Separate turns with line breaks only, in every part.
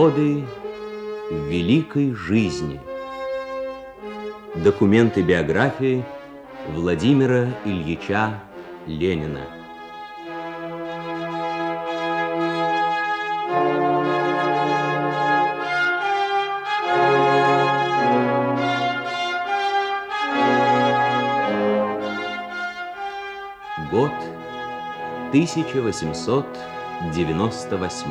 Годы великой жизни. Документы биографии Владимира Ильича Ленина. Год 1898.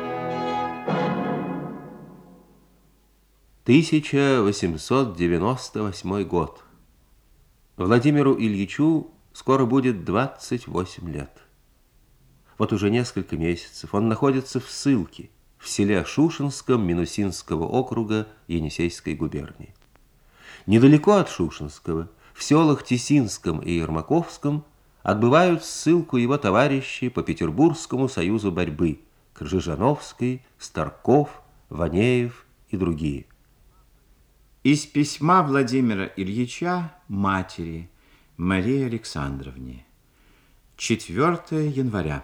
1898 год. Владимиру Ильичу скоро будет 28 лет. Вот уже несколько месяцев он находится в ссылке в селе Шушенском Минусинского округа Енисейской губернии. Недалеко от Шушенского, в селах Тесинском и Ермаковском, отбывают ссылку его товарищи по Петербургскому союзу борьбы Кржижановский, Старков, Ванеев и другие.
Из письма Владимира Ильича матери Марии Александровне. 4 января.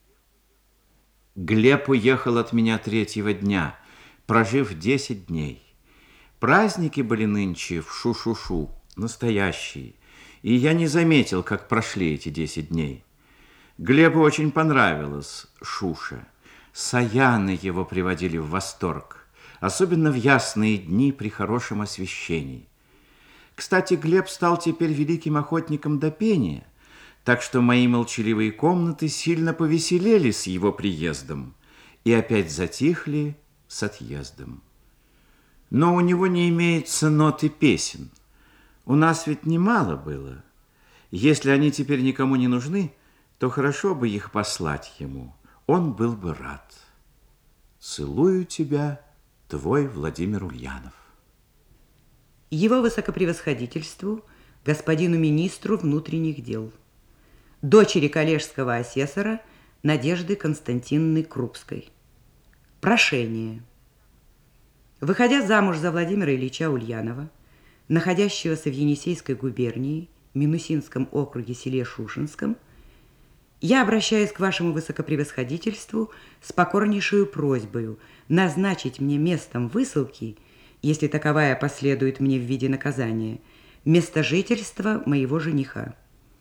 Глеб уехал от меня 3-го дня, прожив 10 дней. Праздники были нынче в Шу-Шу-Шу, настоящие, и я не заметил, как прошли эти 10 дней. Глебу очень понравилось Шуша. Саяны его приводили в восторг, особенно в ясные дни при хорошем освещении. Кстати, Глеб стал теперь великим охотником до пения, так что мои молчаливые комнаты сильно повеселели с его приездом и опять затихли с отъездом. Но у него не имеется ноты песен. У нас ведь немало было. Если они теперь никому не нужны, то хорошо бы их послать ему. Он был бы рад. Целую тебя, твой Владимир Ульянов.
Его высокопревосходительству, господину министру внутренних дел, дочери коллежского асессора Надежды Константиновны Крупской. Прошение. Выходя замуж за Владимира Ильича Ульянова, находящегося в Енисейской губернии, Минусинском округе, селе Шушенском, я обращаюсь к вашему высокопревосходительству с покорнейшую просьбою назначить мне местом высылки, если таковая последует мне в виде наказания, место жительства моего жениха.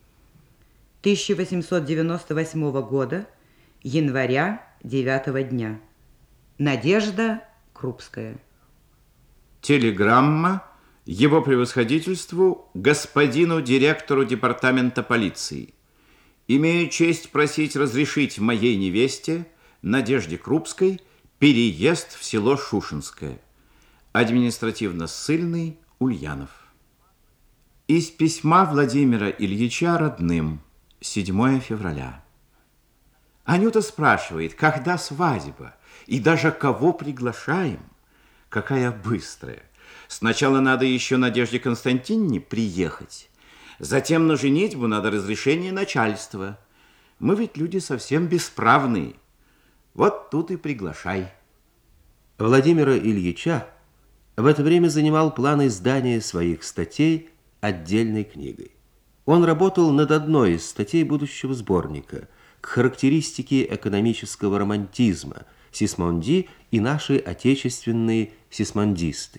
1898 года, января 9-го дня. Надежда Крупская.
Телеграмма его превосходительству господину директору департамента полиции. Имею честь просить разрешить моей невесте, Надежде Крупской, переезд в село Шушенское. Административно ссыльный Ульянов. Из письма Владимира Ильича родным. 7 февраля. Анюта спрашивает, когда свадьба и даже кого приглашаем. Какая быстрая. Сначала надо еще Надежде Константиновне приехать. Затем на женитьбу надо разрешение начальства. Мы ведь люди совсем бесправные. Вот тут и приглашай.
Владимира Ильича в это время занимал план издания своих статей отдельной книгой. Он работал над одной из статей будущего сборника к характеристике экономического романтизма Сисмонди и наши отечественные сисмондисты.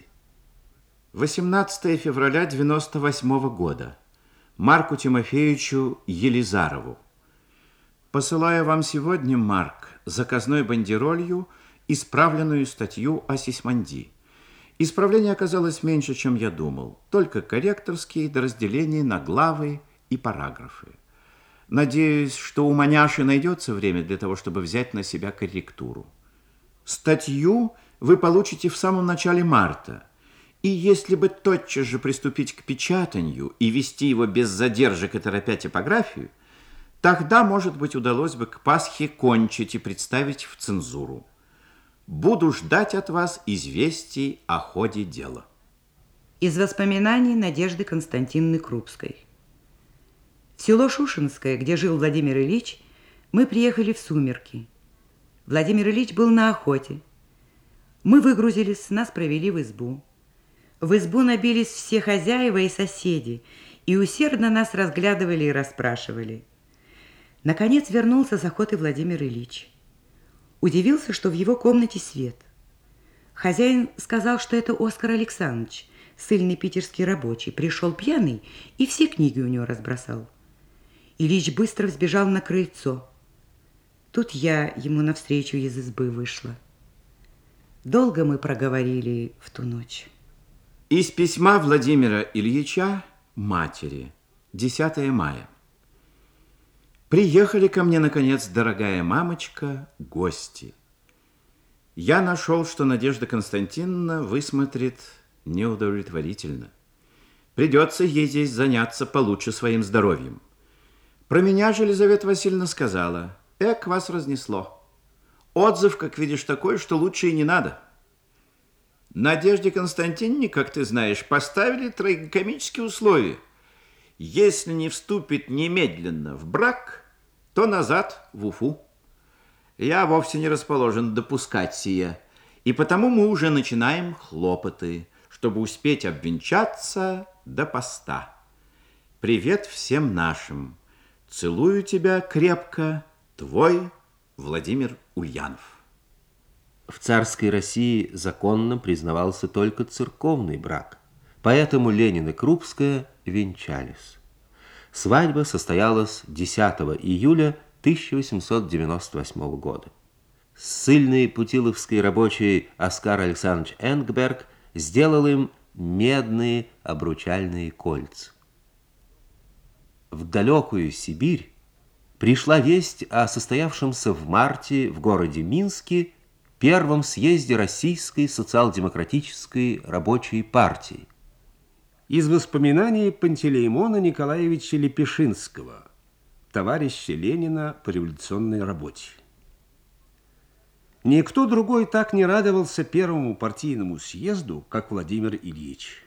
18 февраля 98 года. Марку Тимофеевичу Елизарову. Посылаю вам сегодня, Марк, заказной бандеролью исправленную статью о Сисмонди. Исправление оказалось меньше, чем я думал, только корректорские до разделения на главы и параграфы. Надеюсь, что у маняши найдется время для того, чтобы взять на себя корректуру. Статью вы получите в самом начале марта. И если бы тотчас же приступить к печатанию и вести его без задержек и торопя типографию, тогда, может быть, удалось бы к Пасхе кончить и представить в цензуру. Буду ждать от вас известий о ходе дела.
Из воспоминаний Надежды Константиновны Крупской. В село Шушенское, где жил Владимир Ильич, мы приехали в сумерки. Владимир Ильич был на охоте. Мы выгрузились, нас провели в избу. В избу набились все хозяева и соседи, и усердно нас разглядывали и расспрашивали. Наконец вернулся с охоты Владимир Ильич. Удивился, что в его комнате свет. Хозяин сказал, что это Оскар Александрович, ссыльный питерский рабочий, пришел пьяный и все книги у него разбросал. Ильич быстро взбежал на крыльцо. Тут я ему навстречу из избы вышла. Долго мы проговорили в ту ночь.
Из письма Владимира Ильича матери, 10 мая. Приехали ко мне, наконец, дорогая мамочка, гости. Я нашел, что Надежда Константиновна высмотрит неудовлетворительно. Придется ей здесь заняться получше своим здоровьем. Про меня же Елизавета Васильевна сказала: «Эк, вас разнесло. Отзыв, как видишь, такой, что лучше и не надо». Надежде Константиновне, как ты знаешь, поставили трагикомические условия. Если не вступит немедленно в брак, то назад в Уфу. Я вовсе не расположен допускать сие, и потому мы уже начинаем хлопоты, чтобы успеть обвенчаться до поста. Привет всем нашим. Целую тебя крепко, твой Владимир Ульянов.
В царской России законно признавался только церковный брак, поэтому Ленин и Крупская венчались. Свадьба состоялась 10 июля 1898 года. Ссыльный путиловский рабочий Оскар Александрович Энгберг сделал им медные обручальные кольца. В далекую Сибирь пришла весть о состоявшемся в марте в городе Минске первом съезде Российской социал-демократической рабочей партии.
Из воспоминаний Пантелеймона Николаевича Лепешинского, товарища Ленина по революционной работе. Никто другой так не радовался первому партийному съезду, как Владимир Ильич.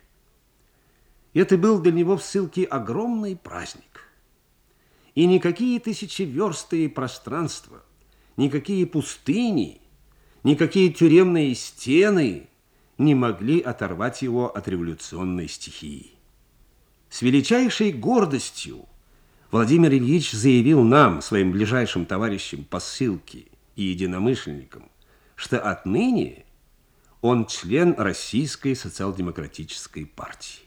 Это был для него в ссылке огромный праздник. И никакие тысячеверстые пространства, никакие пустыни, никакие тюремные стены не могли оторвать его от революционной стихии. С величайшей гордостью Владимир Ильич заявил нам, своим ближайшим товарищам по ссылке и единомышленникам, что отныне он член Российской социал-демократической партии.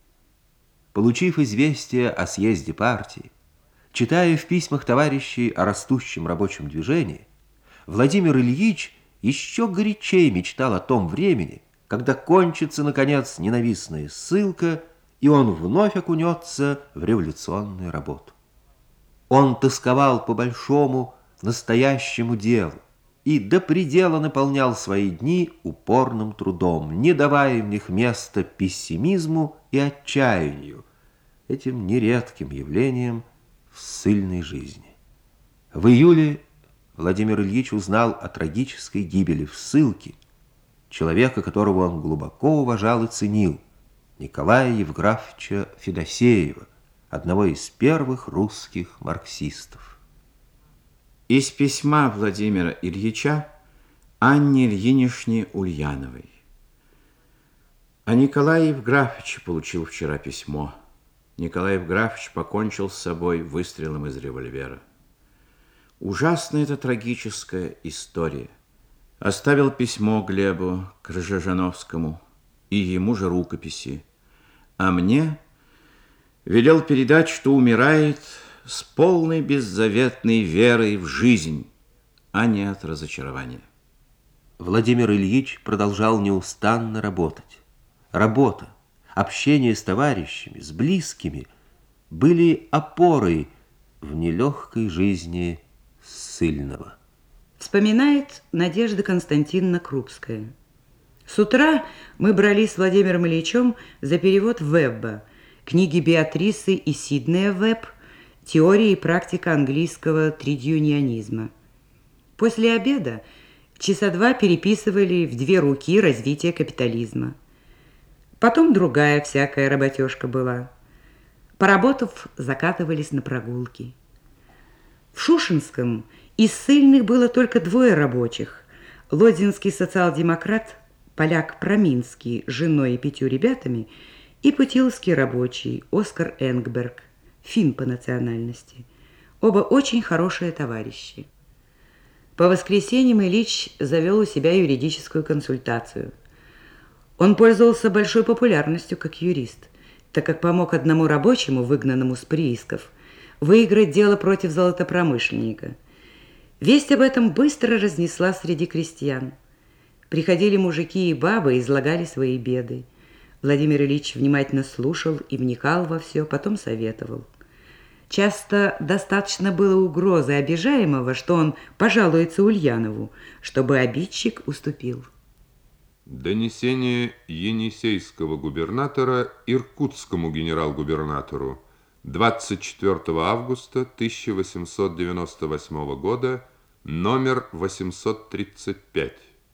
Получив известие о съезде партии, читая в письмах товарищей о растущем рабочем движении, Владимир Ильич еще горячее мечтал о том времени, когда кончится, наконец, ненавистная ссылка, и он вновь окунется в революционную работу. Он тосковал по большому, настоящему делу и до предела наполнял свои дни упорным трудом, не давая в них места пессимизму и отчаянию, этим нередким явлением в ссыльной жизни. В июле Владимир Ильич узнал о трагической гибели в ссылке человека, которого он глубоко уважал и ценил, Николая Евграфовича Федосеева, одного из первых русских марксистов.
Из письма Владимира Ильича Анне Ильиничне Ульяновой. А Николай Евграфович получил вчера письмо. Николай Евграфович покончил с собой выстрелом из револьвера. Ужасная эта трагическая история. Оставил письмо Глебу Крыжижановскому и ему же рукописи, а мне велел передать, что умирает с полной беззаветной верой в жизнь, а не от разочарования.
Владимир Ильич продолжал неустанно работать. Работа, общение с товарищами, с близкими были опорой в нелегкой жизни ссыльного.
Вспоминает Надежда Константиновна Крупская. С утра мы брались с Владимиром Ильичем за перевод Вебба, книги Беатрисы и Сиднея Вебб, теория и практика английского тридюнионизма. После обеда часа два переписывали в две руки развитие капитализма. Потом другая всякая работежка была. Поработав, закатывались на прогулки. В Шушинском из ссыльных было только двое рабочих. Лодзинский социал-демократ, поляк Проминский с женой и 5 ребятами, и путиловский рабочий Оскар Энгберг, финн по национальности. Оба очень хорошие товарищи. По воскресеньям Ильич завел у себя юридическую консультацию. Он пользовался большой популярностью как юрист, так как помог одному рабочему, выгнанному с приисков, выиграть дело против золотопромышленника. Весть об этом быстро разнесла среди крестьян. Приходили мужики и бабы, излагали свои беды. Владимир Ильич внимательно слушал и вникал во все, потом советовал. Часто достаточно было угрозы обижаемого, что он пожалуется Ульянову, чтобы обидчик уступил.
Донесение енисейского губернатора Иркутскому генерал-губернатору 24 августа 1898 года, номер 835.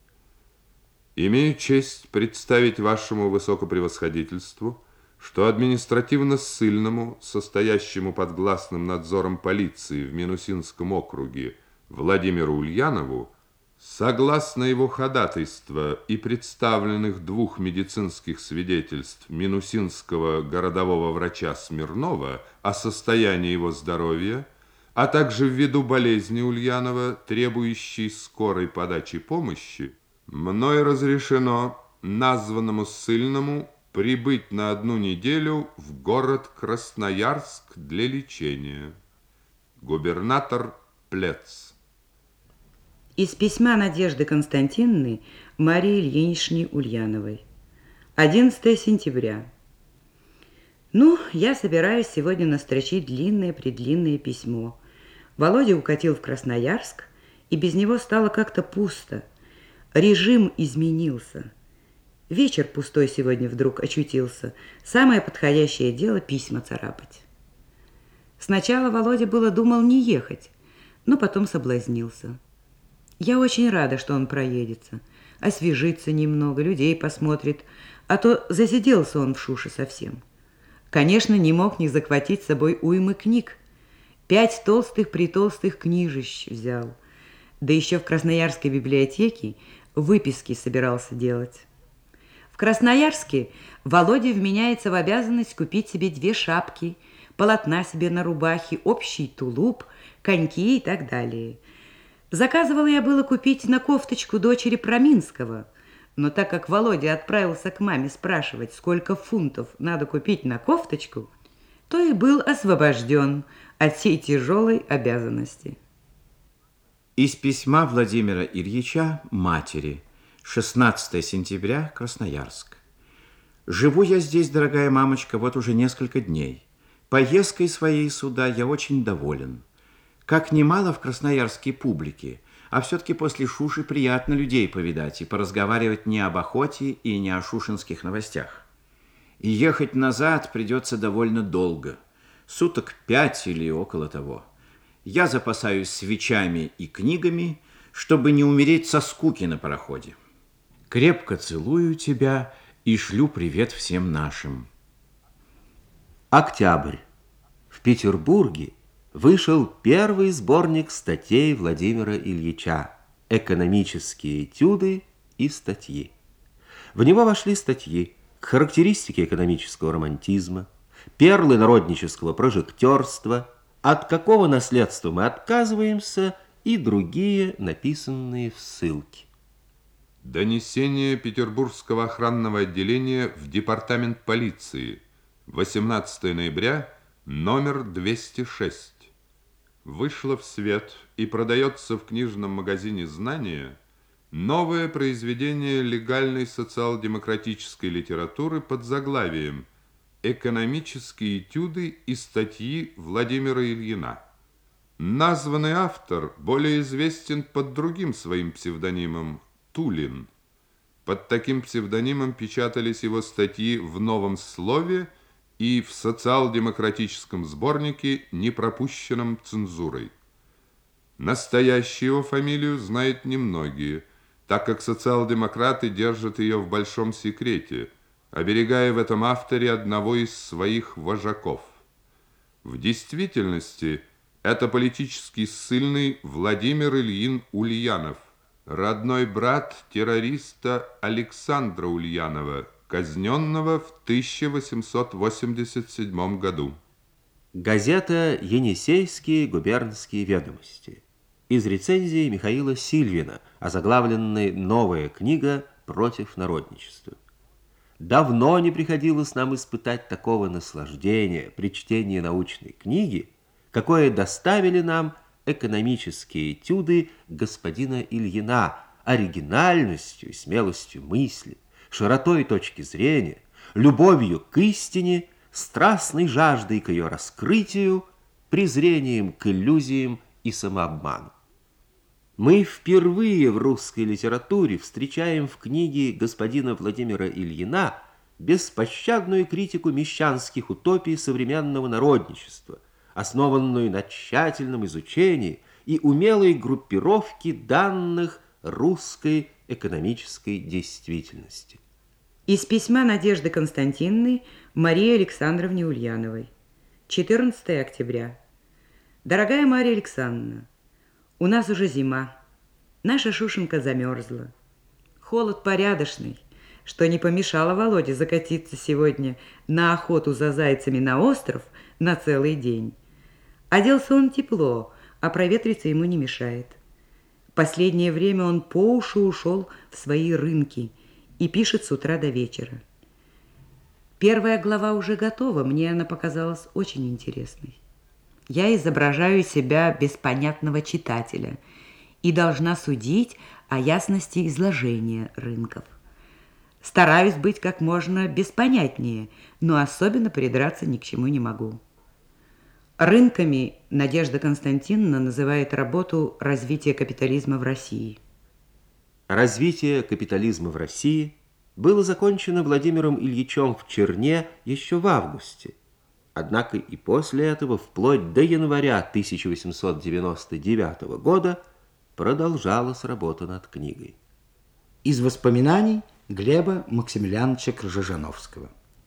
Имею честь представить вашему высокопревосходительству, что административно-ссыльному, состоящему под гласным надзором полиции в Минусинском округе, Владимиру Ульянову, согласно его ходатайства и представленных двух медицинских свидетельств Минусинского городового врача Смирнова о состоянии его здоровья, а также ввиду болезни Ульянова, требующей скорой подачи помощи, мной разрешено названному ссыльному прибыть на 1 неделю в город Красноярск для лечения. Губернатор Плец.
Из письма Надежды Константиновны Марии Ильиничне Ульяновой. 11 сентября. Ну, я собираюсь сегодня настрочить длинное-предлинное письмо. Володя укатил в Красноярск, и без него стало как-то пусто. Режим изменился. Вечер пустой сегодня вдруг очутился. Самое подходящее дело – письма царапать. Сначала Володя было думал не ехать, но потом соблазнился. Я очень рада, что он проедется, освежится немного, людей посмотрит, а то засиделся он в Шуше совсем. Конечно, не мог не захватить с собой уймы книг. 5 толстых-притолстых книжищ взял. Да еще в Красноярской библиотеке выписки собирался делать. В Красноярске Володя вменяется в обязанность купить себе 2 шапки, полотна себе на рубахе, общий тулуп, коньки и так далее. Заказывала я было купить на кофточку дочери Проминского, но так как Володя отправился к маме спрашивать, сколько фунтов надо купить на кофточку, то и был освобожден от сей тяжелой обязанности.
Из письма Владимира Ильича матери. 16 сентября, Красноярск. Живу я здесь, дорогая мамочка, вот уже несколько дней. Поездкой своей сюда я очень доволен. Как немало в красноярской публике, а все-таки после Шуши приятно людей повидать и поразговаривать не об охоте и не о шушинских новостях. И ехать назад придется довольно долго, суток 5 или около того. Я запасаюсь свечами и книгами, чтобы не умереть со скуки на пароходе. Крепко целую тебя и шлю привет всем нашим.
Октябрь. В Петербурге вышел первый сборник статей Владимира Ильича «Экономические этюды и статьи». В него вошли статьи к характеристике экономического романтизма, перлы народнического прожектерства, от какого наследства мы отказываемся и другие, написанные в ссылке.
Донесение Петербургского охранного отделения в департамент полиции. 18 ноября, номер 206. Вышло в свет и продается в книжном магазине «Знания» новое произведение легальной социал-демократической литературы под заглавием «Экономические этюды и статьи Владимира Ильина». Названный автор более известен под другим своим псевдонимом Тулин. Под таким псевдонимом печатались его статьи в «Новом слове» и в социал-демократическом сборнике, не пропущенном цензурой. Настоящую его фамилию знают немногие, так как социал-демократы держат ее в большом секрете, оберегая в этом авторе одного из своих вожаков. В действительности это политически ссыльный Владимир Ильин Ульянов, родной брат террориста Александра Ульянова, казненного в 1887 году.
Газета «Енисейские губернские ведомости». Из рецензии Михаила Сильвина, озаглавленной «Новая книга против народничества». Давно не приходилось нам испытать такого наслаждения при чтении научной книги, какое доставили нам экономические этюды господина Ильина оригинальностью и смелостью мысли, широтой точки зрения, любовью к истине, страстной жаждой к ее раскрытию, презрением к иллюзиям и самообману. Мы впервые в русской литературе встречаем в книге господина Владимира Ильина беспощадную критику мещанских утопий современного народничества, основанную на тщательном изучении и умелой группировке данных русской экономической действительности.
Из письма Надежды Константиновны Марии Александровне Ульяновой. 14 октября. Дорогая Мария Александровна, у нас уже зима. Наша Шушенка замерзла. Холод порядочный, что не помешало Володе закатиться сегодня на охоту за зайцами на остров на целый день. Оделся он тепло, а проветриться ему не мешает. Последнее время он по уши ушел в свои рынки и пишет с утра до вечера. Первая глава уже готова, мне она показалась очень интересной. Я изображаю себя беспонятного читателя и должна судить о ясности изложения рынков. Стараюсь быть как можно беспонятнее, но особенно придраться ни к чему не могу. Рынками Надежда Константиновна называет работу «Развитие капитализма в России».
Развитие капитализма в России было закончено Владимиром Ильичем в Черне еще в августе. Однако и после этого, вплоть до января 1899 года, продолжалась работа над книгой.
Из воспоминаний Глеба Максимилиановича Крыжижановского.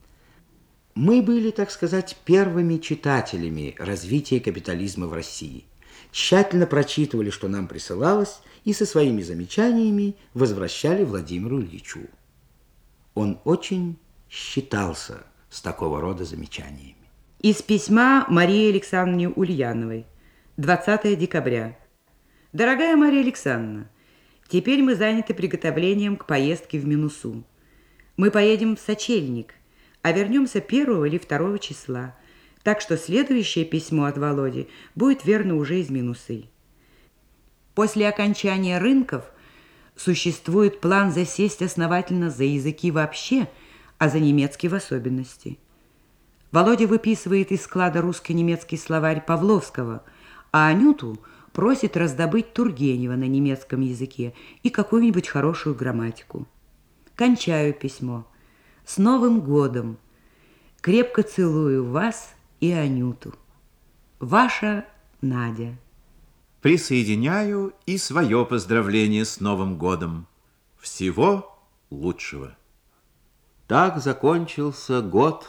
Мы были, так сказать, первыми читателями развития капитализма в России. Тщательно прочитывали, что нам присылалось, и со своими замечаниями возвращали Владимиру Ильичу. Он очень считался с такого рода замечаниями.
Из письма Марии Александровне Ульяновой. 20 декабря. Дорогая Мария Александровна, теперь мы заняты приготовлением к поездке в Минусу. Мы поедем в Сочельник, а вернемся 1 или 2 числа, так что следующее письмо от Володи будет, верно, уже из Минусы. После окончания рынков существует план засесть основательно за языки вообще, а за немецкий в особенности. Володя выписывает из склада русско-немецкий словарь Павловского, а Анюту просит раздобыть Тургенева на немецком языке и какую-нибудь хорошую грамматику. Кончаю письмо. С Новым годом! Крепко целую вас и Анюту. Ваша Надя.
Присоединяю и свое поздравление с Новым годом. Всего лучшего.
Так закончился год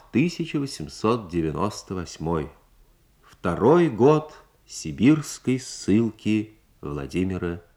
1898, второй год сибирской ссылки Владимира